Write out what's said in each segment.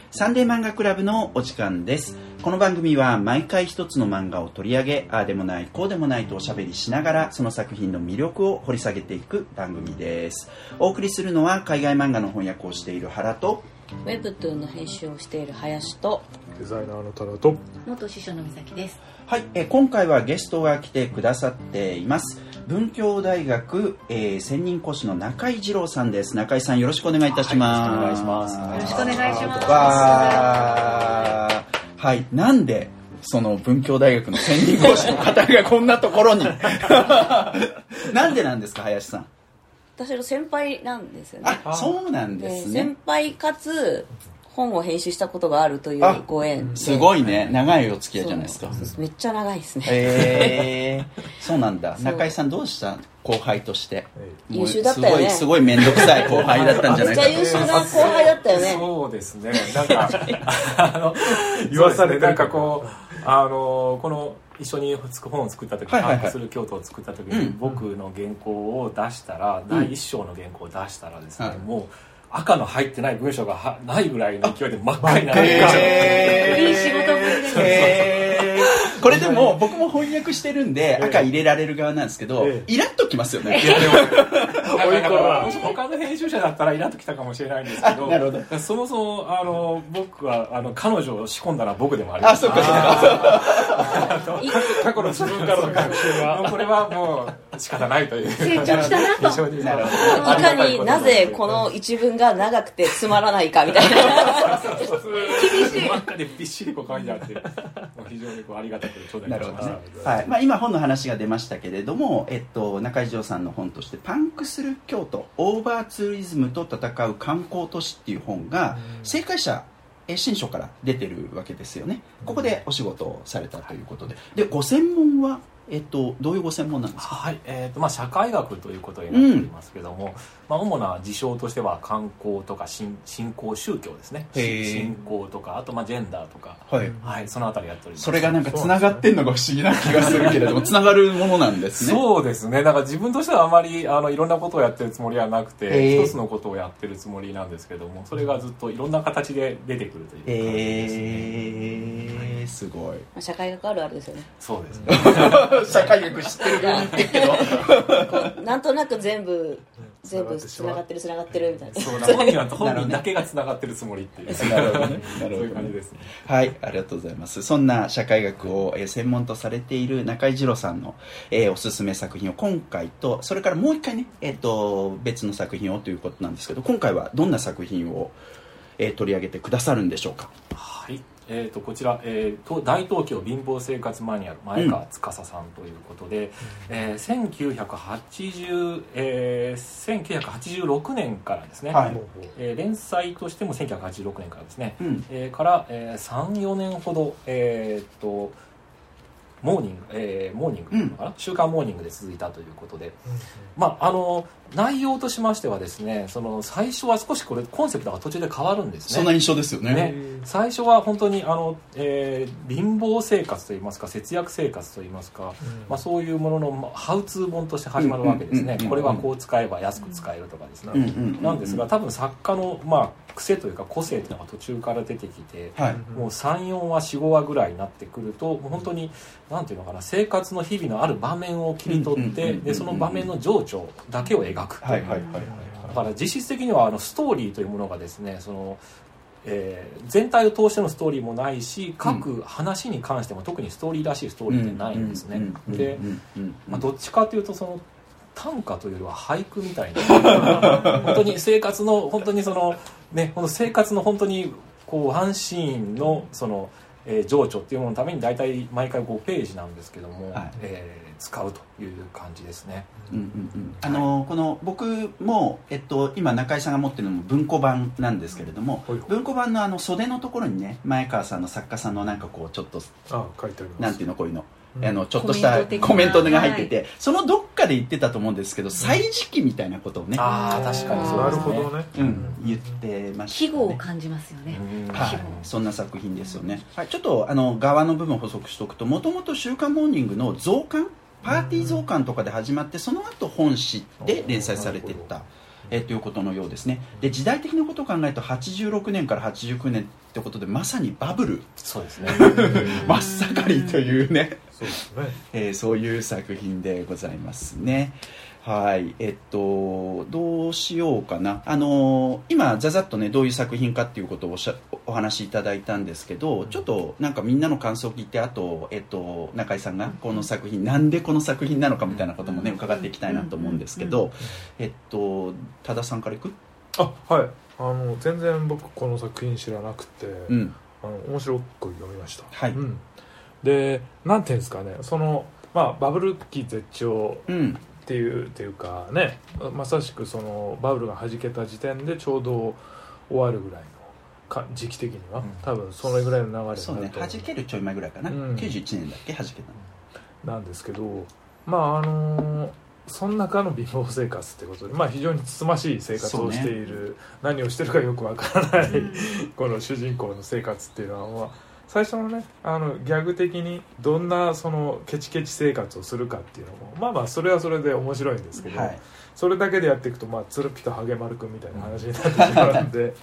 サンデー漫画クラブのお時間です。この番組は毎回一つの漫画を取り上げ、ああでもないこうでもないとおしゃべりしながらその作品の魅力を掘り下げていく番組です。お送りするのは海外漫画の翻訳をしている原と、 ウェブトゥーンの編集をしている林と、 デザイナーの多田と、 元司書の美咲です。 はい、今回はゲストが来てくださっています。文教大学、専任講師の中井二郎さんです。中井さん、よろしくお願いいたします。 よろしくお願いします。 はい、なんでその文教大学の専任講師の方がこんなところになんでなんですか、林さん。 私の先輩なんですよね。 あ、そうなんですね。 先輩かつ本を編集したことがあるというご縁。 すごいね、長いお付き合いじゃないですか。 めっちゃ長いですね。 そうなんだ。中井さんどうした？後輩として。 優秀だったよね。 すごい面倒くさい後輩だったんじゃないか。 めっちゃ優秀な後輩だったよね。 そうですね。なんか言わされなんかこうこの一緒に本を作った時、パンクする京都を作った時に、僕の原稿を出したら、第一章の原稿を出したらですね、もう赤の入ってない文章がないぐらいの勢いで真っ赤になる。 いい仕事ぶりですね。 これでも僕も翻訳してるんで赤入れられる側なんですけど、イラッときますよね。 他の編集者だったらイラッときたかもしれないんですけど、 なるほど。 そもそも僕は彼女を仕込んだのは僕でもあります。 そうか。 過去の自分からの学習はこれはもう仕方ないという。 成長したなと。 いかになぜこの一文が長くてつまらないかみたいな。 厳しい。 真っ赤でびっしりこう書いてあって、非常にこうありがたく頂戴しました。 はい。今本の話が出ましたけれども、中井二郎さんの本としてパンクする京都オーバーツーリズムと戦う観光都市っていう本が正解者新書から出てるわけですよね。ここでお仕事をされたということで、ご専門はどういうご専門なんですか？ はい、社会学ということになっておりますけども、主な事象としては観光とか信仰宗教ですね。信仰とか、あとジェンダーとか、はい、そのあたりやっております。 それがなんかつながってんのが不思議な気がするけれども、つながるものなんですね。 そうですね。だから自分としてはあまりいろんなことをやってるつもりはなくて、一つのことをやってるつもりなんですけども、それがずっといろんな形で出てくるという感じですね。 すごい。 社会学あるあるですよね。 そうですね。 社会学知ってる風に言ってるけどなんとなく全部つながってるみたいな。 そうだ、本人だけがつながってるつもりっていう。 なるほどね。 そういう感じですね。 はい、ありがとうございます。そんな社会学を専門とされている中井二郎さんのおすすめ作品を今回と、それからもう一回ね、別の作品をということなんですけど、今回はどんな作品を取り上げてくださるんでしょうか？ はい。こちら、大東京貧乏生活マニュアル前川司さんということで、1986年からですね、連載としても1986年からですね、から、3、4年ほど、モーニングなのかな、週刊モーニングで続いたということで、内容としましてはですね、その最初は少しこれコンセプトが途中で変わるんですね。 そんな印象ですよね。 最初は本当に貧乏生活といいますか、節約生活といいますか、そういうもののハウツー本として始まるわけですね。これはこう使えば安く使えるとかですね。なんですが、多分作家の癖というか個性というのが途中から出てきて、もう3、4話、4、5話ぐらいになってくると、もう本当になんていうのかな、生活の日々のある場面を切り取って、でその場面の情緒だけを描く。だから実質的にはストーリーというものがですね、その全体を通してのストーリーもないし、各話に関しても特にストーリーらしいストーリーってないんですね。で、どっちかというとその短歌というよりは俳句みたいな本当に生活の本当にそのね、この生活の本当にこうワンシーンのその情緒っていうもののために大体毎回5ページなんですけども、使うという感じですね。 この僕も、今中井さんが持ってるのも文庫版なんですけれども、文庫版の袖のところにね、前川さんの作家さんのなんかこうちょっと書いてあります。 なんていうの、こういうのちょっとしたコメントが入ってて、そのどっかで言ってたと思うんですけど、歳時記みたいなことをね、 確かにそうですね。なるほどね。 言ってましたね。 季語を感じますよね。 そんな作品ですよね。ちょっと側の部分を補足しておくと、もともと週刊モーニングの増刊、パーティー増刊とかで始まって、その後本誌で連載されていったということのようですね。で時代的なことを考えると86年から89年ってことでまさにバブル、 そうですね真っ盛りというね、 そうですね、 そういう作品でございますね。はい、どうしようかな。今ざざっとねどういう作品かっていうことをお話しいただいたんですけど、ちょっとなんかみんなの感想を聞いて、あと、中井さんがこの作品、なんでこの作品なのかみたいなこともね伺っていきたいなと思うんですけど、多田さんからいく？ はい、全然僕この作品知らなくて、面白く読みました。 はい、 でなんていうんですかね、バブル期絶頂っていうかね、まさしくそのバブルが弾けた時点でちょうど終わるぐらいの時期的には、多分それぐらいの流れになると、 そうね、弾けるちょい前ぐらいかな、91年だっけ弾けたのなんですけど、その中の貧乏生活ってことで、非常につつましい生活をしている、何をしてるかよくわからないこの主人公の生活っていうのは、最初のねギャグ的にどんなそのケチケチ生活をするかっていうのもそれはそれで面白いんですけど、それだけでやっていくとつるぴとハゲマルくんみたいな話になってしまうんで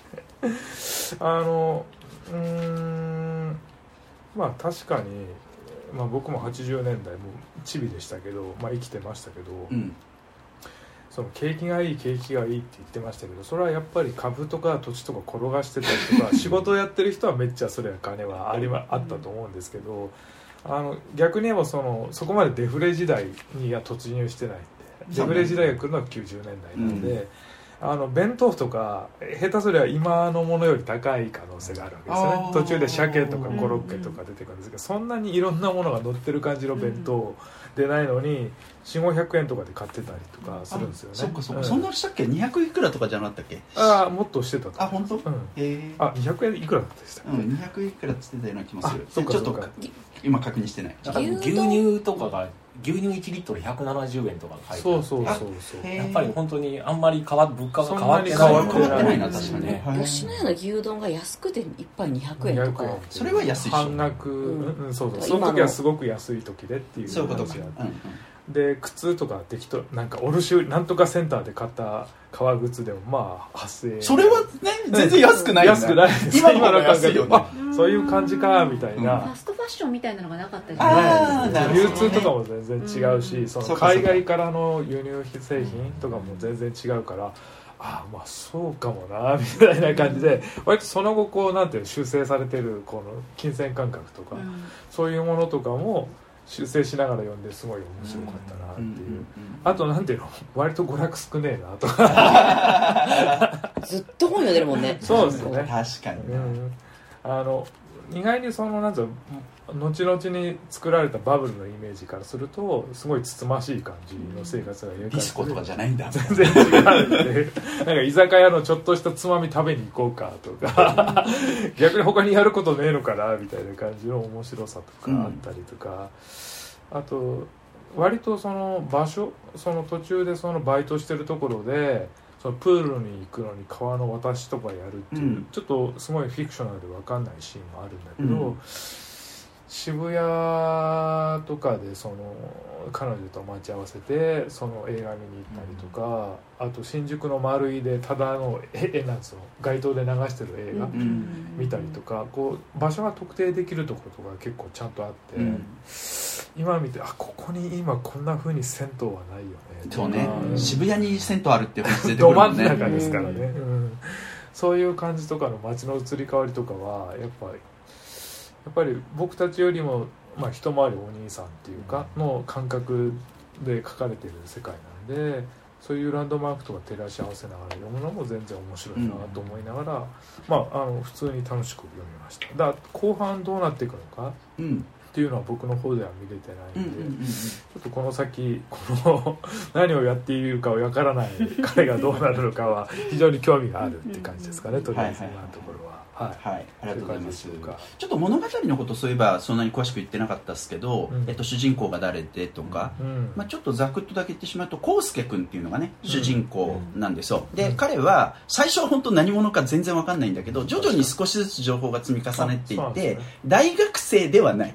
確かに、僕も80年代もチビでしたけど、生きてましたけど、その景気がいいって言ってましたけど、それはやっぱり株とか土地とか転がしてたりとか仕事をやってる人はめっちゃそれは金はあったと思うんですけど、逆に言えばそこまでデフレ時代には突入してないんで、デフレ時代が来るのは90年代なので、弁当とか下手すりゃ今のものより高い可能性があるわけですよね。途中で鮭とかコロッケとか出てくるんですけど、そんなにいろんなものが乗ってる感じの弁当でないのに400-500円とかで買ってたりとかするんですよね。 そっかそっか、そんなしたっけ？200いくらとかじゃなかったっけ？ もっとしてたと。 本当？ 200円いくらだったでしたっけ ？200いくらって言ってたような気もする。 ちょっと今確認してない。 牛乳とかが牛乳1リットル170円とか書いてある。 そうやっぱり本当にあんまり物価が変わってないな。確かに吉野家の牛丼が安くて1杯200円とか、 それは安いし、 半額、その時はすごく安い時でっていうそういうことか。 で靴とか適当なんか卸なんとかセンターで買った革靴でも8000円、 それはね全然安くない安くないです今の安いよね。 そういう感じかみたいな、 ファストファッションみたいなのがなかったじゃないですか。流通とかも全然違うし、その海外からの輸入製品とかも全然違うから、そうかもなみたいな感じで、割とその後なんていう修正されてるこの金銭感覚とか、そういうものとかも修正しながら読んですごい面白かったなっていう、あとなんていうの、割と娯楽少ねえなとかずっと本読んでるもんね。 そうですよね、 確かに、 意外になんていうの、後々に作られたバブルのイメージからするとすごいつつましい感じの生活が描かれて、 ディスコとかじゃないんだ、 全然違うんでなんか居酒屋のちょっとしたつまみ食べに行こうかとか逆に他にやることねえのかなみたいな感じの面白さとかあったりとか、あと割とその場所、その途中でそのバイトしてるところでそのプールに行くのに川の渡しとかやるっていう、ちょっとすごいフィクショナルで分かんないシーンもあるんだけど、渋谷とかで彼女と待ち合わせてその映画見に行ったりとか、あと新宿の丸井でただのなんつうの街頭で流してる映画見たりとか、場所が特定できるところとか結構ちゃんとあって、今見てここに今こんな風に銭湯はないよね。 そうね、渋谷に銭湯あるって話出てくどるもんね。 真ん中ですからね、そういう感じとかの街の移り変わりとかはやっぱり僕たちよりも、一回りお兄さんっていうかの感覚で書かれている世界なんで、そういうランドマークとか照らし合わせながら読むのも全然面白いなと思いながら、普通に楽しく読みました。だから後半どうなっていくのかっていうのは僕の方では見れてないんで、ちょっとこの先何をやっているかわからない彼がどうなるのかは非常に興味があるって感じですかね、とりあえず今のところは。はい、 ありがとうございます。ちょっと物語のことそういえばそんなに詳しく言ってなかったですけど、主人公が誰でとか、ちょっとざくっとだけ言ってしまうと康介君っていうのがね主人公なんですよ。で彼は最初は本当何者か全然わかんないんだけど、徐々に少しずつ情報が積み重ねていって、大学生ではない、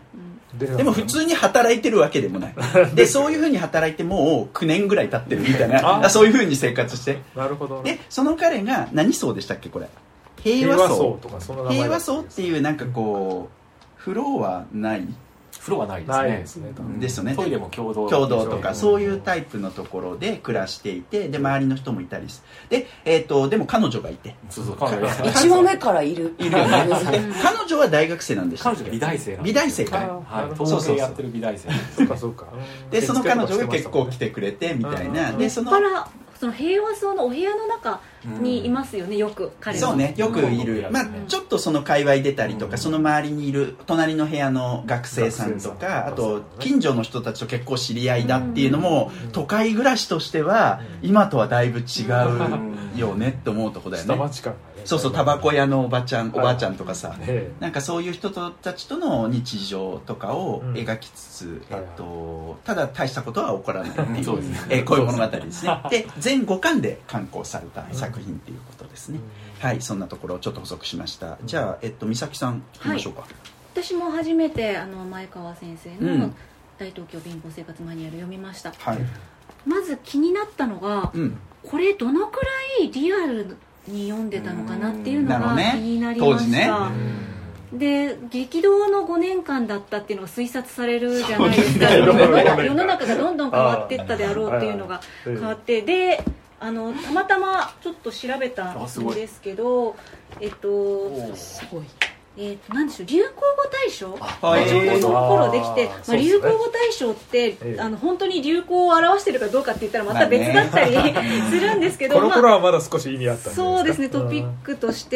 でも普通に働いてるわけでもないでそういうふうに働いてもう9年ぐらい経ってるみたいなそういうふうに生活してなるほど、ね、 でその彼が何層でしたっけこれ平和層とかその名前平和層っていうなんかこうフローはない風呂はないですね。 ですよね。 トイレも共同とかそういうタイプのところで暮らしていて、で周りの人もいたりする。ででも彼女がいて、 1話目からいるよね。 彼女は大学生なんでした。 彼女が美大生なんです。 美大生か。 はい。東京やってる美大生。 そうか。 でその彼女が結構来てくれてみたいな。でその平和層のお部屋の中にいますよね、よく彼は。 そうね、よくいる、まあ、ちょっとその界隈出たりとか、その周りにいる隣の部屋の学生さんとか、あと近所の人たちと結構知り合いだっていうのも、都会暮らしとしては今とはだいぶ違うよねって思うとこだよね。 下町感がね。 そうそう、タバコ屋のおばちゃんとかさ、なんかそういう人たちとの日常とかを描きつつ、ただ大したことは起こらないっていう、こういう物語ですね。で全5巻で刊行された作品っていうことですね。はい、そんなところをちょっと補足しました。じゃあ美咲さん行きましょうか。 私も初めて前川先生の大東京貧乏生活マニュアル読みました。まず気になったのが、これどのくらいリアルに読んでたのかなっていうのが気になりました。で激動の5年間だったっていうのが推察されるじゃないですか。世の中がどんどん変わっていったであろうっていうのが変わって、でたまたまちょっと調べたんですけど、すごい。なんでしょう、流行語大賞がちょうどその頃できて、流行語大賞って本当に流行を表してるかどうかって言ったらまた別だったりするんですけど、 この頃はまだ少し意味あったんですか。 そうですね、トピックとして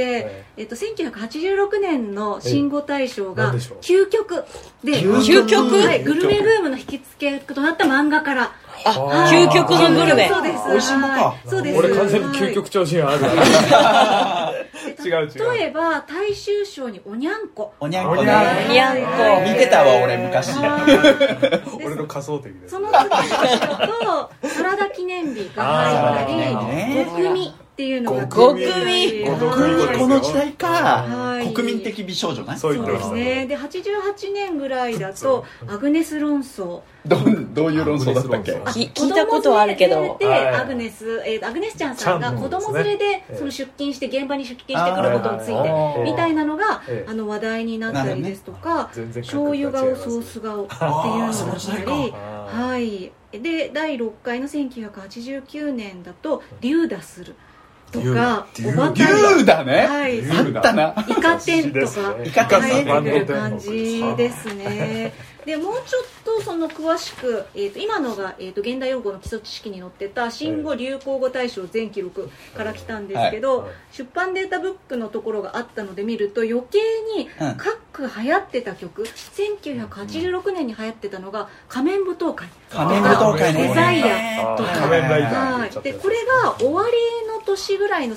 、1986年の新語大賞が究極で、 究極、 グルメブームの引き付けとなった漫画から、 究極のグルメ、 そうです、 美味しいもんか。 そうです。 俺完全に究極調子がある。違う。 例えば大衆賞におにゃんこね、見てたわ俺昔。 俺の仮想的です。 その次の賞とサラダ記念日が入ったり、5組っていうのが 5組この時代か、国民的美少女ね。 そうですね。で88年ぐらいだとアグネス論争、 どういう論争だったっけ。 聞いたことはあるけど、 アグネスちゃんさんが子供連れでその出勤して現場に出勤してくることについてみたいなのが話題になったりですとか、醤油顔ソース顔っていうのがあったり、はい。で第6回の1989年だと竜打するとか、おばた竜だね、 あったな、 イカ天とかイカ天入ってくる感じですね。でもうちょっとその詳しく、今のが、現代用語の基礎知識に載ってた新語・流行語大賞全記録から来たんですけど、出版データブックのところがあったので見ると余計に各流行ってた曲、1986年に流行ってたのが仮面舞踏会とかデザイアとか、 仮面ライダーでこれが終わりの年ぐらいの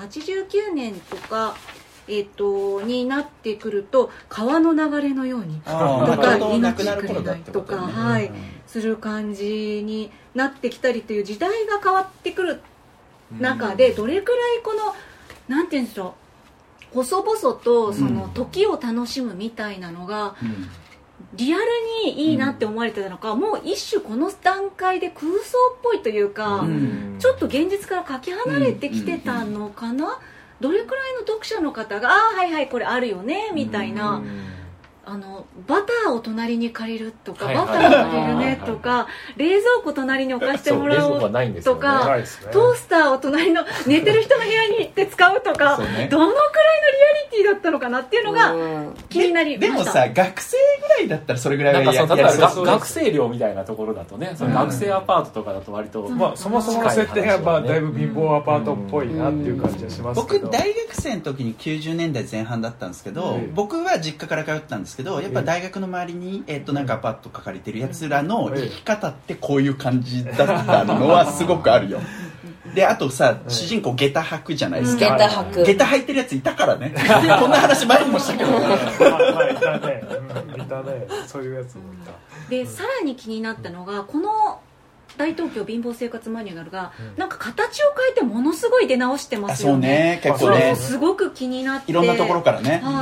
1989年とかになってくると川の流れのように命くれないとか、する感じになってきたりという時代が変わってくる中で、どれくらいこのなんていうんでしょう、細々とその時を楽しむみたいなのがリアルにいいなって思われてたのか、もう一種この段階で空想っぽいというか、ちょっと現実からかけ離れてきてたのかな。どれくらいの読者の方がはいはいこれあるよねみたいな、バターを隣に借りるとか、バターを借りるねとか、冷蔵庫隣に置かせてもらおうとか、トースターを隣の寝てる人の部屋に行って使うとか、どのくらいのリアリティだったのかなっていうのが気になりました。 でもさ、学生ぐらいだったらそれぐらいはやり例えば学生寮みたいなところだとね、その学生アパートとかだと割と、 そもそもの設定がだいぶ貧乏アパートっぽいなっていう感じがしますけど、 僕大学生の時に90年代前半だったんですけど、僕は実家から通ったんですけど、やっぱ大学の周りに、なんかアパート借りてるやつらの生き方ってこういう感じだったのはすごくあるよ。であとさ、主人公下駄履くじゃないですか。下駄履いてるやついたからね。こんな話前にもしたけどいたね、そういうやつもいた。 でさらに気になったのが、この大東京貧乏生活マニュアルがなんか形を変えてものすごい出直してますよね。 そうね、結構ね、 すごく気になって、 いろんなところからね、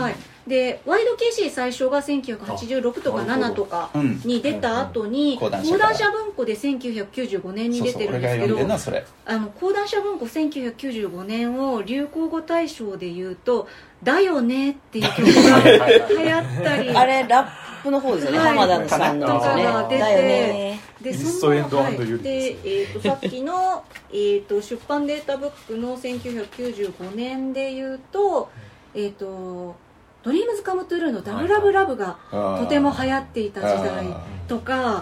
でワイド KC 最初が1986とか7とかに出た後に講談社文庫で1995年に出てるんですけど、講談社文庫1995年を流行語大賞で言うとだよねっていう曲が流行ったりあれラップの方ですよね、浜田さんのとかが出て、でそのさっきの、出版データブックの1995年で言うと、ドリームズカムトゥルーのダブラブラブがとても流行っていた時代とか、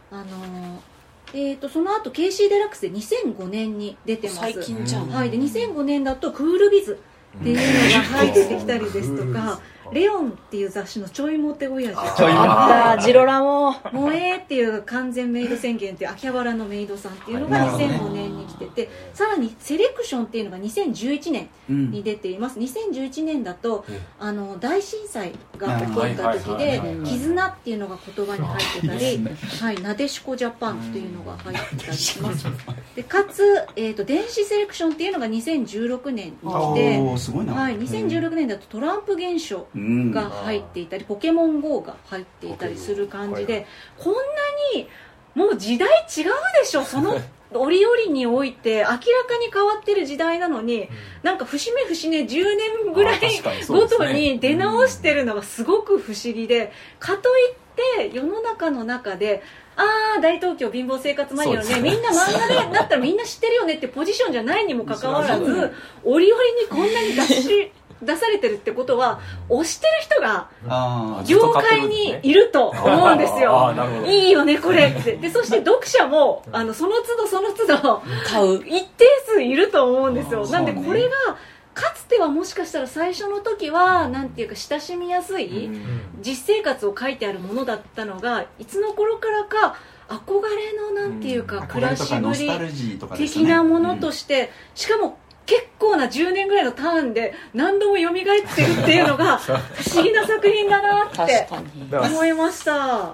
その後 KC デラックスで2005年に出てます。 最近じゃん。 はい、で2005年だとクールビズっていうのが入ってきたりですとか、レオンっていう雑誌のちょいモテ親父、 あったジロラモ萌えっていう完全メイド宣言っていう秋葉原のメイドさんっていうのが2005年に来てて、さらにセレクションっていうのが2011年に出ています。2011年だと大震災が起こった時で絆っていうのが言葉に入ってたり、はい、なでしこジャパンっていうのが入ってたりします。でかつ、電子セレクションっていうのが2016年に来て、はい、2016年だとトランプ現象が入っていたり、ポケモン GO が入っていたりする感じで、こんなにもう時代違うでしょ、その折々において明らかに変わってる時代なのに、なんか節目節目10年ぐらいごとに出直してるのがすごく不思議で、かといって世の中の中で大東京貧乏生活マニアのね、みんな漫画でだったらみんな知ってるよねってポジションじゃないにもかかわらず、折々にこんなに出されてるってことは推してる人が業界にいると思うんですよ。いいよねこれって。でそして読者もその都度その都度買う一定数いると思うんですよ。なんでこれがかつてはもしかしたら最初の時はなんていうか親しみやすい実生活を書いてあるものだったのが、いつの頃からか憧れのなんていうか暮らしぶり的なものとして、しかも結構な10年ぐらいのターンで何度も蘇ってるっていうのが不思議な作品だなって思いました。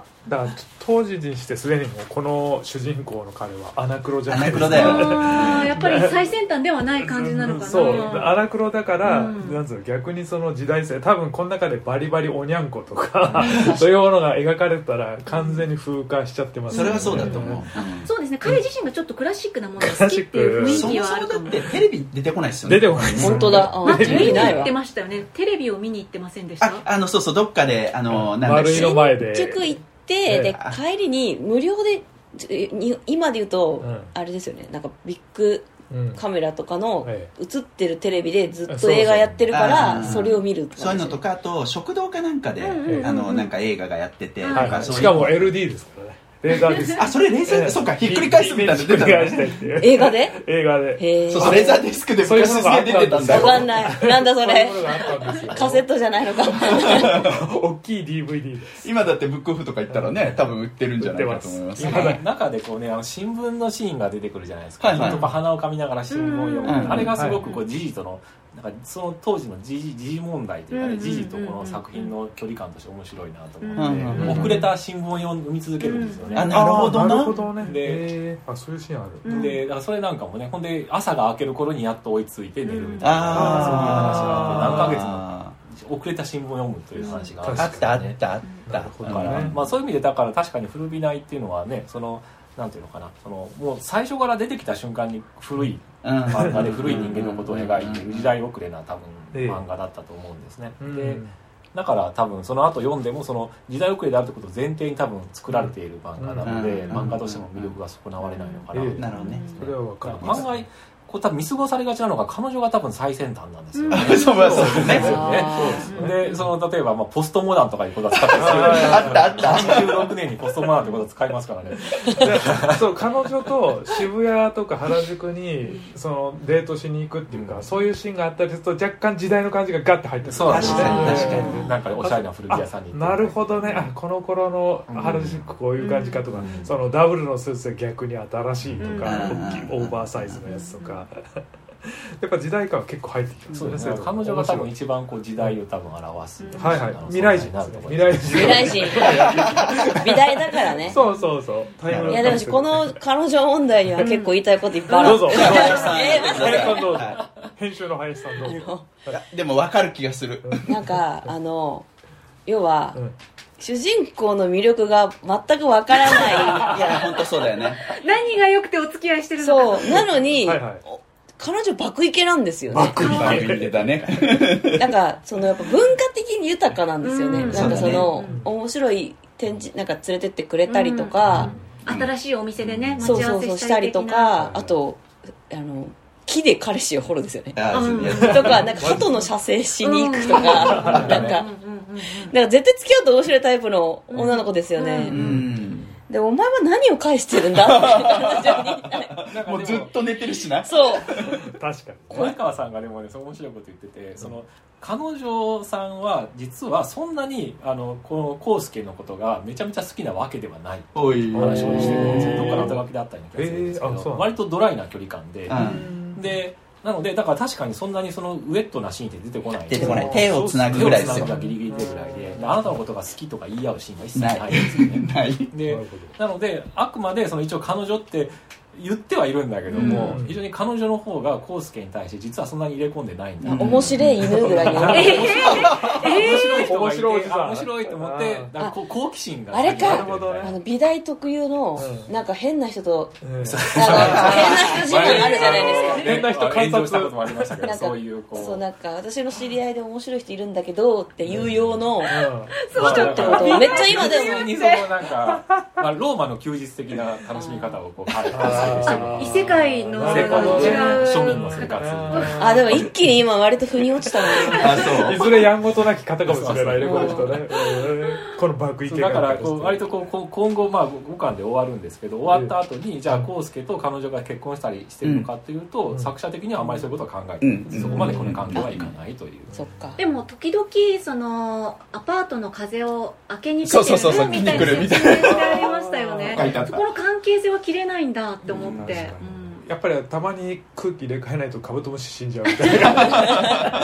だから当時にしてすでにもうこの主人公の彼はアナクロじゃないですか。 やっぱり最先端ではない感じなのかな。 そうアナクロだから、なんつうの、逆にその時代性、多分この中でバリバリおにゃんことかそういうものが描かれたら完全に風化しちゃってます、 それはそうだと思う。 そうですね、彼自身がちょっとクラシックなものが好きっていう雰囲気はあるかも。 だってテレビ出てこないですよね。 出てこないです。 本当だ。 テレビないわ。見に行ってましたよね。テレビを見に行ってませんでした？ そうそう、どっかで丸いの前で結局行ってで帰りに無料で今で言うとあれですよね、なんかビッグカメラとかの映ってるテレビでずっと映画やってるからそれを見るとか、 そういうのとか、あと食堂かなんかでなんか映画がやってて、 しかも LD ですからね、レーザーディスク。 それレーザー、そうか、ひっくり返すみたいなの出たの映画でそうレーザーディスクで昔すげえ出てたんだよ。 分かんない、なんだそれカセットじゃないのか大きい DVD です。 今だってブックオフとか行ったらね、多分売ってるんじゃないかと思います。 中でこうね、新聞のシーンが出てくるじゃないですか。ずっと鼻をかみながら新聞を読む、あれがすごくこう時事とのなんかその当時の時事問題というかね、時事とこの作品の距離感として面白いなと思って、遅れた新聞を読み続けるんですよね。 なるほどね。で、そういうシーンある。 で、だからそれなんかもね、ほんで朝が明ける頃にやっと追いついて寝るみたいな、そういう話があって、何ヶ月も遅れた新聞を読むという話があったあっただから、まあそういう意味でだから確かに古びないっていうのはね、そのなんていうのかな、そのもう最初から出てきた瞬間に古い漫画で古い人間のことを描いている時代遅れな多分漫画だったと思うんですね。でだから多分その後読んでもその時代遅れであるということを前提に多分作られている漫画なので、漫画としても魅力が損なわれないのかな。 なるほどね。 それは分かります。 漫画こう多分見過ごされがちなのが彼女が多分最先端なんですよね。 そうですね。 でその例えばポストモダンとかいうことは使ってますけど、 あった 26年にポストモダンってことを使いますからね。 そう彼女と渋谷とか原宿にそのデートしに行くっていうか、そういうシーンがあったりすると若干時代の感じがガッて入ってる。 そうですね。 確かになんかおしゃれな古着屋さんに行って。 なるほどね。この頃の原宿こういう感じかとか、そのダブルのスーツで逆に新しいとか、大きいオーバーサイズのやつとか。やっぱ時代感は結構入ってきますね。 そうですね。彼女が多分一番こう時代を多分表す。 はいはい。未来人になると思います。 未来人。美大だからね。 そうそうそう。 いやでもこの彼女問題には結構言いたいこといっぱいある。 どうぞ。 マジで。 編集の林さんのでも分かる気がする。 なんか要は、主人公の魅力が全くわからない。 いや本当そうだよね。 何が良くてお付き合いしてるのか。 そうなのに、彼女爆イケなんですよね。 爆イケだね。 なんかそのやっぱ文化的に豊かなんですよね。なんかその面白い展示なんか連れてってくれたりとか、 新しいお店でね待ち合わせしたりとか、あと木で彼氏を掘るんですよね。とか、なんか鳩の射精しに行くとか、なんか絶対付き合うと面白いタイプの女の子ですよね。でお前は何を返してるんだってもうずっと寝てるしな。 そう確かに小川さんがでもね面白いこと言ってて、その彼女さんは実はそんなにこの康介のことがめちゃめちゃ好きなわけではない話をしてるんですよ。どっかの後書きであったり気がするんですけど、割とドライな距離感で、でなのでだから確かにそんなにそのウェットなシーンって出てこない。 出てこない。手をつなぐぐらいですよ。 手をつなぐがギリギリ手ぐらいで、あなたのことが好きとか言い合うシーンが一切ないですよね。 ない。 でなのであくまでその一応彼女って言ってはいるんだけども、非常に彼女の方が康介に対して実はそんなに入れ込んでないんだ。 面白い犬ぐらいに面白い人がいて面白いと思って好奇心があれか美大特有のなんか変な人と変な人自慢あるじゃないですか。 変な人観察したこともありましたけど、そういうそうなんか私の知り合いで面白い人いるんだけどっていう用の人ってことをめっちゃ今でもにそのなんかローマの休日的な楽しみ方をこう異世界の庶民の生活。 でも一気に今割と腑に落ちたの。いずれやんごとなき方かもしれないねこの人ね。この爆イケだから割と今後5巻で終わるんですけど、終わった後にじゃあ康介と彼女が結婚したりしてるのかっていうと、作者的にはあまりそういうことは考えてない。そこまでこの関係はいかないという。 そっか。 でも時々そのアパートの風を開けに来てるみたいな説明してありましたよね。そこの関係性は切れないんだって思って。 やっぱりたまに空気入れ替えないとカブトムシ死んじゃうみたいな。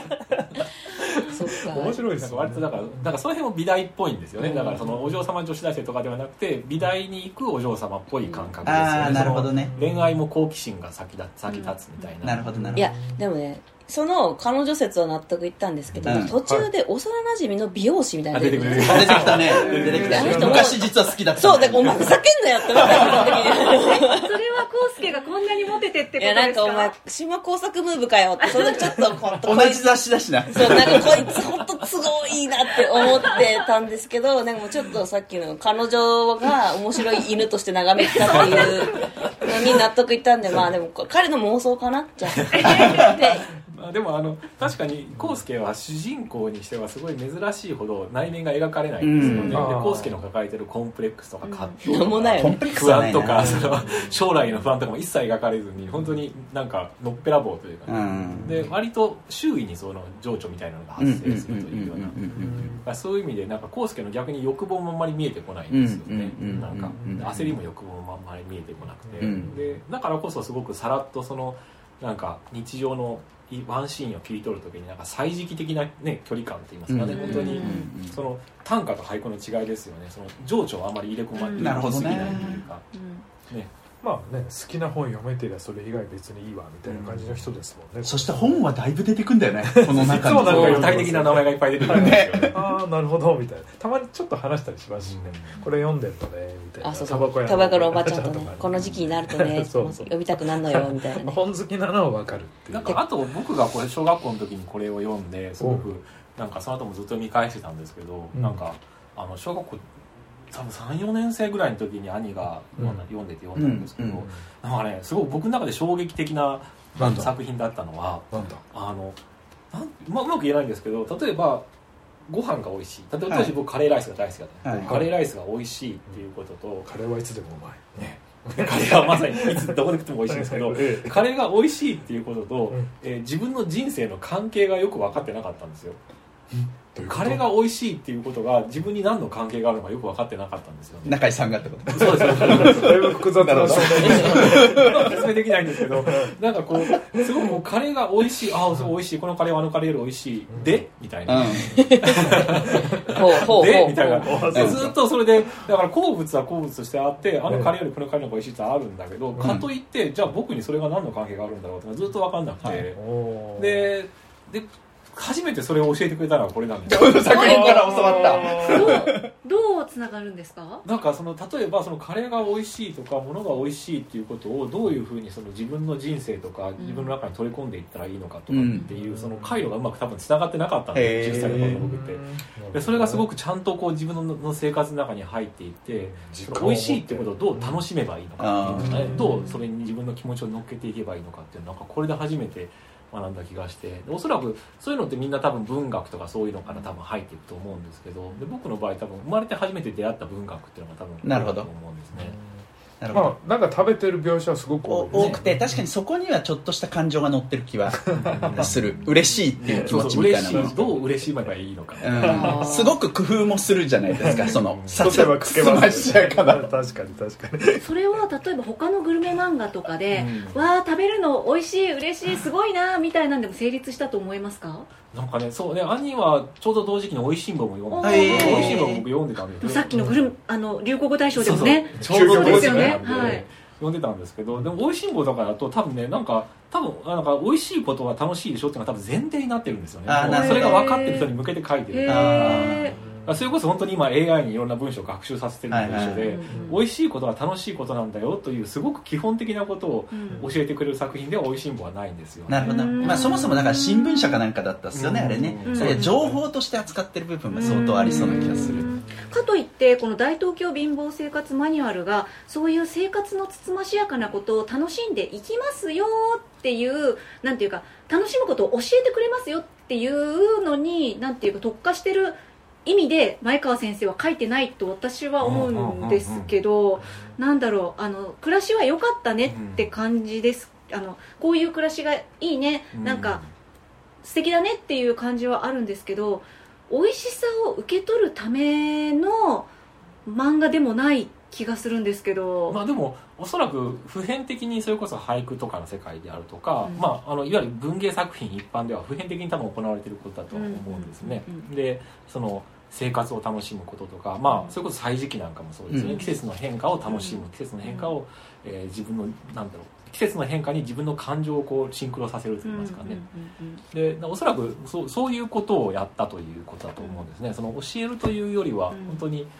面白いですね。 割とだからその辺も美大っぽいんですよね。だからそのお嬢様女子大生とかではなくて美大に行くお嬢様っぽい感覚ですよね。 なるほどね。 恋愛も好奇心が先立つみたいな。 なるほどなるほど。 いやでもね。その彼女説は納得いったんですけど、途中で幼馴染の美容師みたいな出てくる。 出てきたね。出てきた。昔実は好きだった。 そうだからお前ふざけんなよって思ったその時に。 それは康介がこんなにモテてってことですか。いやなんかお前島工作ムーブかよってそのちょっと同じ雑誌だしな。 そうなんかこいつ本当都合いいなって思ってたんですけど、なんかもうちょっとさっきの彼女が面白い犬として眺めてたっていうのに納得いったんで、まあでも彼の妄想かなじゃあ。 でも確かに康介は主人公にしてはすごい珍しいほど内面が描かれないんですよね。で康介の抱えてるコンプレックスとか葛藤とか不安とか将来の不安とかも一切描かれずに本当になんかのっぺらぼうというか、で割と周囲にその情緒みたいなのが発生するというような、そういう意味でなんか康介の逆に欲望もあんまり見えてこないんですよね。なんか焦りも欲望もあんまり見えてこなくて、でだからこそすごくさらっとそのなんか日常のワンシーンを切り取るときになんか歳時記的な、ね、距離感といいますかね、本当にその短歌と俳句の違いですよね。その情緒をあまり入れ込まれすぎないというか、ね、 まあね、好きな本読めてりゃそれ以外別にいいわみたいな感じの人ですもんね。 そして本はだいぶ出てくんだよねこの中に。 そうなんか具体的な名前がいっぱい出てくるんですよね。 ああなるほどみたいな。たまにちょっと話したりしますしね、これ読んでるとねみたいな。 そうタバコのおばちゃんとねこの時期になるとね読みたくなるのよみたいなね。 本好きなのは分かるっていう。 なんかあと僕がこれ小学校の時にこれを読んですごくなんかその後もずっと見返してたんですけど、なんか小学校多分 3,4 年生ぐらいの時に兄が読んでて読んだんですけど、なんかねすごく僕の中で衝撃的な作品だったのはうまく言えないんですけど、例えばご飯が美味しい。例えば当時僕カレーライスが大好きだったんですけど、カレーライスが美味しいっていうことと、 カレーはいつでもうまいね。 カレーはまさにいつどこで食っても美味しいんですけどカレーが美味しいっていうことと、自分の人生の関係がよく分かってなかったんですよ。カレーが美味しいっていうことが自分に何の関係があるのかよく分かってなかったんですよね。 中井さんがってこと。 そうですだいぶ複雑な説明できないんですけど、なんかこうすごくカレーが美味しい、そう美味しい、このカレーはあのカレーより美味しいでみたいな、 でみたいなずっとそれでだから好物は好物としてあってカレーよりこのカレーの方が美味しいってあるんだけど、かといってじゃあ僕にそれが何の関係があるんだろうってずっと分かんなくて、で初めてそれを教えてくれたのはこれなんですよ。 作品から教わった。 どうつながるんですか？ なんか例えばカレーが美味しいとか物が美味しいっていうことをどういうふうに自分の人生とか自分の中に取り込んでいったらいいのかとかっていう回路がうまく多分つながってなかったんで、小さい頃の僕って。でそれがすごくちゃんと自分の生活の中に入っていって美味しいってことをどう楽しめばいいのかっていうのね、どうそれに自分の気持ちを乗っけていけばいいのかっていうのなんかこれで初めて学んだ気がして、おそらくそういうのってみんな多分文学とかそういうのから多分入っていくと思うんですけど、で僕の場合多分生まれて初めて出会った文学っていうのが多分なるほどと思うんですね。 まあ、なんか食べてる描写はすごく多くて、確かにそこにはちょっとした感情が乗ってる気はする。嬉しいっていう気持ちみたいなもの、 どう嬉しめばいいのか、 すごく工夫もするじゃないですか、 させばつけましちゃうかな。確かにそれは例えば他のグルメ漫画とかで、わあ食べるの美味しい嬉しいすごいなみたいなんでも成立したと思いますか？ なんかね、そうね、兄はちょうど同時期に美味しんぼも読んで、美味しんぼも僕読んでたんですけど、 さっきの流行語大賞でもね、 ちょうどですよね。 読んでたんですけど、でも美味しんぼとかだと多分ね、なんか美味しいことは楽しいでしょっていうのが多分前提になってるんですよね。それが分かってる人に向けて書いてる。それこそ本当に今 AI にいろんな文章を学習させてるのと一緒で、美味しいことは楽しいことなんだよというすごく基本的なことを教えてくれる作品では美味しんぼはないんですよ。 なるほど。まあそもそもだから新聞社かなんかだったっすよね、あれね。それ情報として扱ってる部分が相当ありそうな気がする。 かといってこの大東京貧乏生活マニュアルがそういう生活のつつましやかなことを楽しんでいきますよっていうなんていうか楽しむことを教えてくれますよっていうのになんていうか特化してる意味で前川先生は書いてないと私は思うんですけど、なんだろう暮らしは良かったねって感じです。こういう暮らしがいいね、なんか素敵だねっていう感じはあるんですけど、美味しさを受け取るための漫画でもない気がするんですけど、 まあでもおそらく普遍的にそれこそ俳句とかの世界であるとか、まあ、いわゆる文芸作品一般では普遍的に多分行われていることだと思うんですね。で生活を楽しむこととか、まあ、それこそ歳時期なんかもそうですね、季節の変化を楽しむ、季節の変化を、自分のなんだろう季節の変化に自分の感情をシンクロさせるといいますかね。でおそらくそういうことをやったということだと思うんですね。教えるというよりは本当に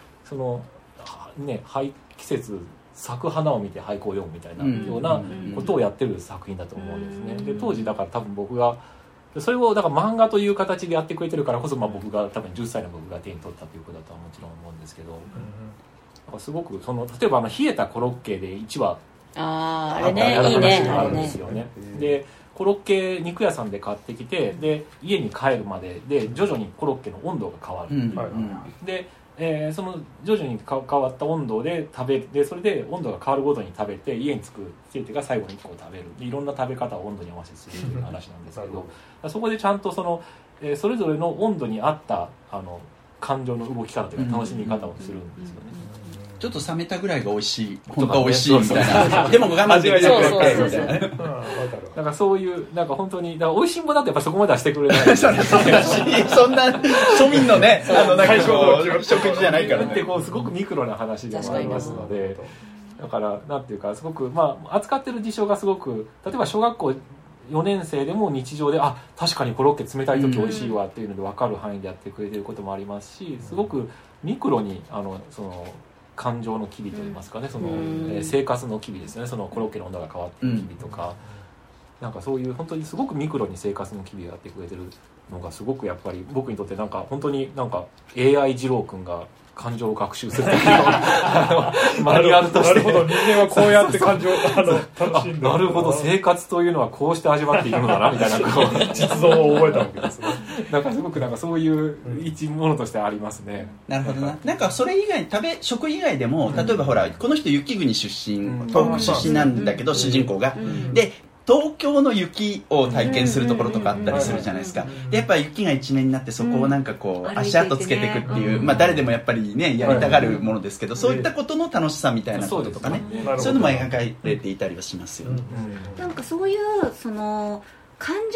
季節咲く花を見て俳句を読むみたいなようなことをやってる作品だと思うんですね。で当時だから多分僕がそれをだから漫画という形でやってくれてるからこそ、まあ、僕が多分10歳の僕が手に取ったということだとはもちろん思うんですけど、だからすごく例えば冷えたコロッケで1話あれねいいねあるんですよね。でコロッケ肉屋さんで買ってきてで家に帰るまでで徐々にコロッケの温度が変わる、でその徐々に変わった温度で食べでそれで温度が変わるごとに食べて家に着く生徒が最後に1個食べるいろんな食べ方を温度に合わせてするという話なんですけどそこでちゃんとそれぞれの温度に合った感情の動き方というか楽しみ方をするんですよね。 ちょっと冷めたぐらいが美味しい本当美味しいみたいなでも我慢できないみたいなだからそういうなんか本当にだから美味しんぼだとやっぱそこまではしてくれないそんな庶民のねなんか食事じゃないからねってすごくミクロな話でもありますのでだからなんていうかすごくまあ扱ってる事象がすごく例えば小学校4年生でも日常で確かにコロッケ冷たい時美味しいわっていうので分かる範囲でやってくれてることもありますしすごくミクロに感情の機微といいますかね生活の機微ですねコロッケの温度が変わってる機微とか、なんかそういう本当にすごくミクロに生活の機微をやってくれてるのがすごくやっぱり僕にとってなんか本当になんか AI 二郎君が感情を学習するというマニュアルとしてなるほど人間はこうやって感情を楽しんでなるほど生活というのはこうして味わっていくのだなみたいな実像を覚えたわけですね。 なんかすごくなんかそういう一ものとしてありますね。 なるほどな。なんかそれ以外食以外でも例えばほらこの人雪国出身東北出身なんだけど主人公がで東京の雪を体験するところとかあったりするじゃないですか。でやっぱ雪が一面になってそこをなんかこう足跡つけていくっていうまあ誰でもやっぱりねやりたがるものですけどそういったことの楽しさみたいなこととかねそういうのも描かれていたりはしますよね。 なんかそういう感情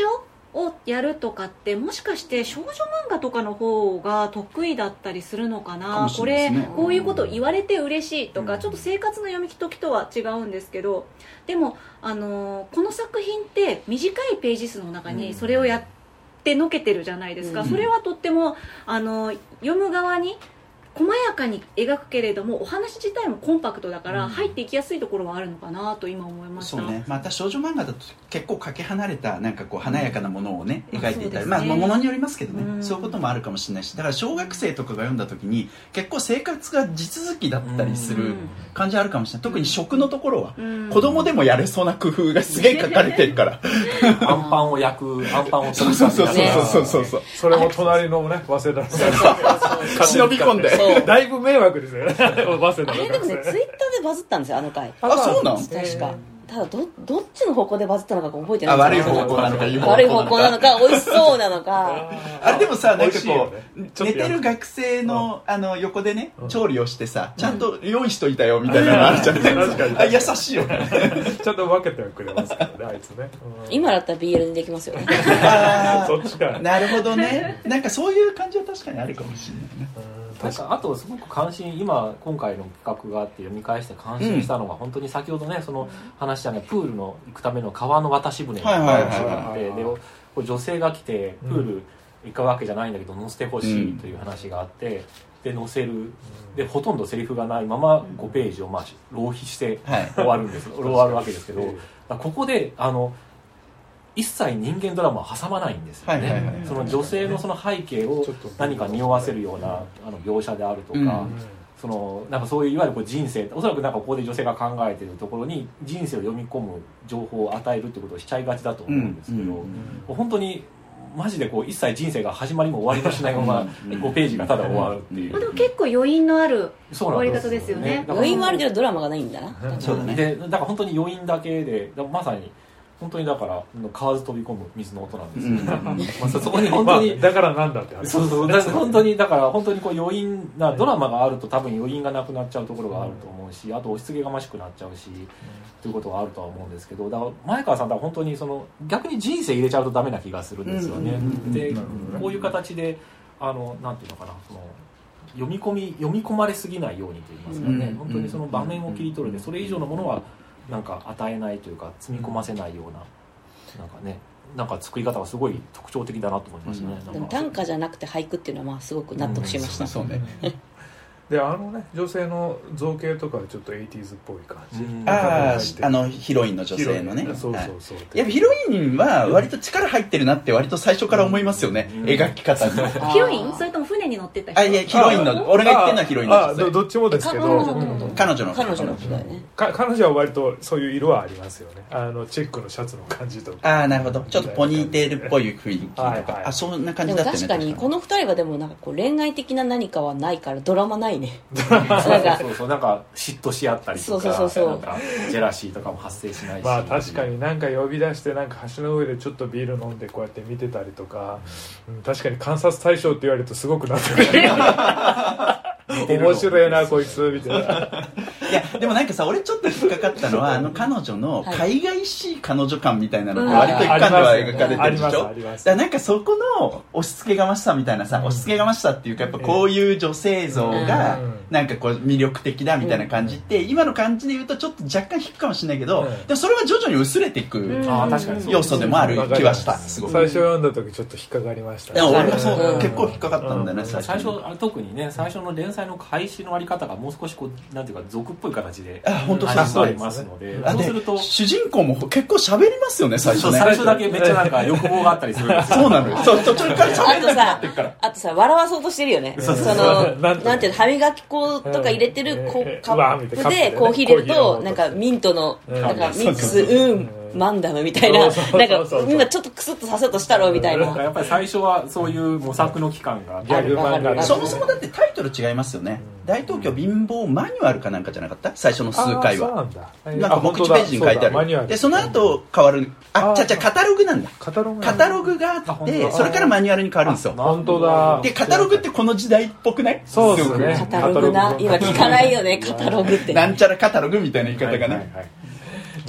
をやるとかってもしかして少女漫画とかの方が得意だったりするのかな、これこういうこと言われて嬉しいとか、ちょっと生活の読み解きとは違うんですけど、でもこの作品って短いページ数の中にそれをやってのけてるじゃないですか、それはとっても読む側に細やかに描くけれどもお話自体もコンパクトだから入っていきやすいところはあるのかなと今思いました。 そうね、また少女漫画だと結構かけ離れたなんかこう華やかなものをね、描いていたり、まあものによりますけどね、そういうこともあるかもしれないし、だから小学生とかが読んだ時に結構生活が地続きだったりする感じあるかもしれない。特に食のところは子供でもやれそうな工夫がすげえ書かれてるからアンパンを焼く、アンパンをそうそうそうそうそうそう、 それも隣のね早稲田の忍び込んでだいぶ迷惑ですよね。早稲田の学生。 あれでもね、ツイッターでバズったんですよ、あの回。 あ、そうなん？ 確か。ただどっちの方向でバズったのか覚えてない。 悪い方向なのか悪い方向なのか美味しそうなのか。 あれでもさ、なんかこう寝てる学生の横でね調理をしてさ、ちゃんと用意しといたよみたいなのあるじゃないですか。優しいよね。 ちゃんと分けてはくれますからね、あいつね。 今だったら BL にできますよね。 そっちか。 なるほどね。なんかそういう感じは確かにあるかもしれないね。 なんかあとすごく今回の企画があって読み返して感心したのが、本当に先ほどねその話したね、プールの行くための川の渡し船の話があって、で女性が来てプール行くわけじゃないんだけど乗せてほしいという話があって、で乗せる、でほとんどセリフがないまま5ページを浪費して終わるんです、終わるわけですけど、ここで一切人間ドラマを挟まないんですよね。その女性のその背景を何か匂わせるような描写であるとか、そのなんかそういういわゆるこう人生、おそらくなんかここで女性が考えているところに人生を読み込む情報を与えるってことをしちゃいがちだと思うんですけど、本当にマジでこう一切人生が始まりも終わりもしないまま5ページがただ終わるっていう。 でも結構余韻のある終わり方ですよね。 余韻はあるけどドラマがないんだな。 そうだね。 でだから本当に余韻だけで、まさに本当にだから河津飛び込む水の音なんですけど、そこに本当に、 だからなんだって話。 そう本当にだから本当にこう余韻なドラマがあると多分余韻がなくなっちゃうところがあると思うし、あと押し付けがましくなっちゃうし、ということがあるとは思うんですけど、だから前川さんは本当にその逆に人生入れちゃうとダメな気がするんですよね。でこういう形でなんていうのかな、その読み込まれすぎないようにといいますかね、本当にその場面を切り取るでそれ以上のものはなんか与えないというか積み込ませないような、なんかね、なんか作り方がすごい特徴的だなと思いましたね。 でも短歌じゃなくて俳句っていうのはまあすごく納得しました。 そうね。 でね、女性の造形とかはちょっと 80s っぽい感じ、 ヒロインの女性のね。 そうやっぱヒロインは割と力入ってるなって割と最初から思いますよね、描き方に。 ヒロインそれとも船に乗ってた人？ いやヒロインの、俺が言ってるのはヒロインの女性。 どっちもですけど、 彼女の人だよね。 彼女は割とそういう色はありますよね。チェックのシャツの感じとか。 なるほど。ちょっとポニーテールっぽい雰囲気とか、そんな感じだったね。 でも確かにこの2人はでもなんかこう恋愛的な何かはないからドラマないね。 なんか嫉妬し合ったりとか、なんかジェラシーとかも発生しないし、 まあ確かになんか呼び出してなんか橋の上でちょっとビール飲んでこうやって見てたりとか、確かに観察対象って言われるとすごくなってくる。面白いなこいつみたいな。 いやでもなんかさ、俺ちょっと引っかかったのは彼女の海外しい彼女感みたいなのが割と一貫では描かれてるでしょ。だからなんかそこの押し付けがましさみたいなさ、押し付けがましさっていうか、やっぱこういう女性像がなんかこう魅力的だみたいな感じって今の感じで言うとちょっと若干引くかもしれないけど、でもそれは徐々に薄れていく要素でもある気はした。すごく最初読んだ時ちょっと引っかかりましたね。 俺もそう結構引っかかったんだよね。 最初特にね、最初の連載の開始のあり方がもう少しこうなんていうか俗っぽい形で本当ありますので、そうすると主人公も結構喋りますよね最初ね。 最初だけめっちゃなんか欲望があったりするんですよ。 そうなのよ。途中から喋らなくなってくから。 あとさ笑わそうとしてるよね。そのなんていうの、歯磨き粉とか入れてるカップでコーヒー入れるとなんかミントのなんかミックスマンダムみたいな、なんか今ちょっとクスッとさせようとしたろみたいな。 やっぱり最初はそういう模索の期間がそもそもだってタイトル違いますよね。大東京貧乏マニュアルかなんかじゃなかった？最初の数回はなんか目次ページに書いてある。でその後変わる。カタログなんだ。カタログがあってそれからマニュアルに変わるんですよ。 本当だ。 でカタログってこの時代っぽくない？ そうですね。 カタログな、今聞かないよねカタログって。 なんちゃらカタログみたいな言い方がね。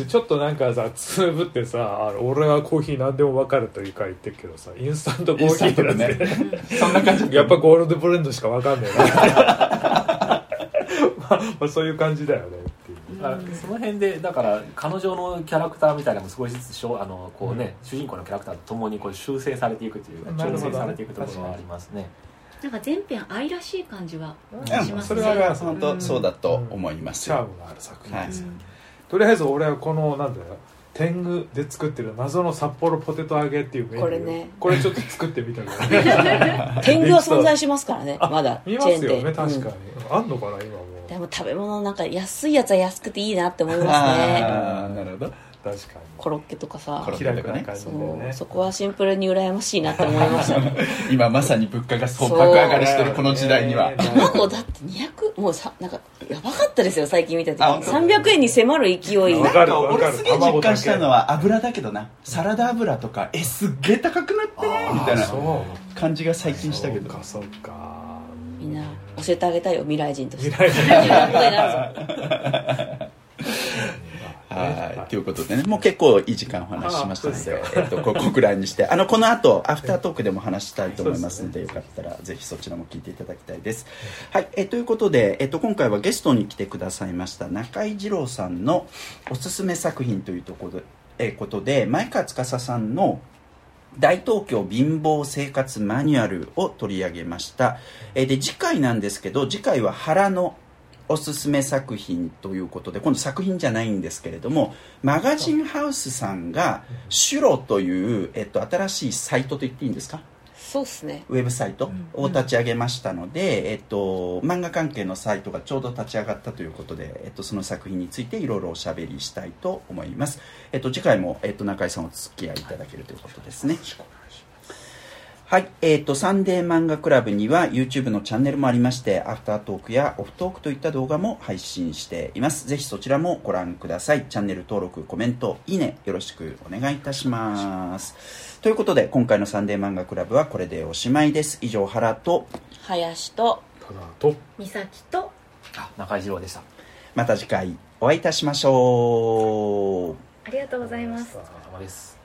でちょっとなんかさつぶってさ俺はコーヒー何でも分かるというか言ってるけどさインスタントコーヒーってなんて、ね、 そんな感じやっぱゴールドブレンドしか分かんないなまあそういう感じだよねっていう、 その辺でだから彼女のキャラクターみたいなのも少しずつこうね、主人公のキャラクターとともにこう修正されていくというか調整されていくところはありますね。 なんか全編愛らしい感じはしますね。 それは本当そうだと思いますよ、チャームがある作品です、とりあえず俺はこのなんだよ天狗で作ってる謎の札幌ポテト揚げっていうメニュー、 これね、 これちょっと作ってみたけど天狗は存在しますからね、まだ見ますよね、確かに、あんのかな今も。 でも食べ物なんか安いやつは安くていいなって思いますね。 ああなるほど、 確かにコロッケとかさ、 きらめかな感じでね、 そこはシンプルに羨ましいなって思いましたね今まさに物価がそう爆上がりしてるこの時代には、 卵だって200もうさなんかやばかったですよ最近見た時300円に迫る勢い。 なんか俺すげえ実感したのは油だけどな、サラダ油とかすっげえ高くなってねみたいな感じが最近したけど、 そうかみんな教えてあげたいよ未来人として未来人はい、ということでね、もう結構いい時間お話ししましたので、ここくらいにしてこの後アフタートークでも話したいと思いますので、よかったらぜひそちらも聞いていただきたいです。はい、ということで、今回はゲストに来てくださいました中井二郎さんのおすすめ作品ということで、前川司さんの大東京貧乏生活マニュアルを取り上げました。で次回なんですけど、次回は原のおすすめ作品ということで、今度作品じゃないんですけれども、マガジンハウスさんがシュロという、新しいサイトと言っていいんですか、 そうですね、 ウェブサイトを立ち上げましたので、漫画関係のサイトがちょうど立ち上がったということで、その作品についていろいろおしゃべりしたいと思います。次回も、中井さんお付き合いいただけるということですね。はい、サンデー漫画クラブには YouTube のチャンネルもありまして、アフタートークやオフトークといった動画も配信しています。ぜひそちらもご覧ください。チャンネル登録、コメント、いいねよろしくお願いいたします。ということで今回のサンデー漫画クラブはこれでおしまいです。以上、原と林とただと美咲と中井二郎でした。 また次回お会いいたしましょう。 ありがとうございます。 お疲れ様です。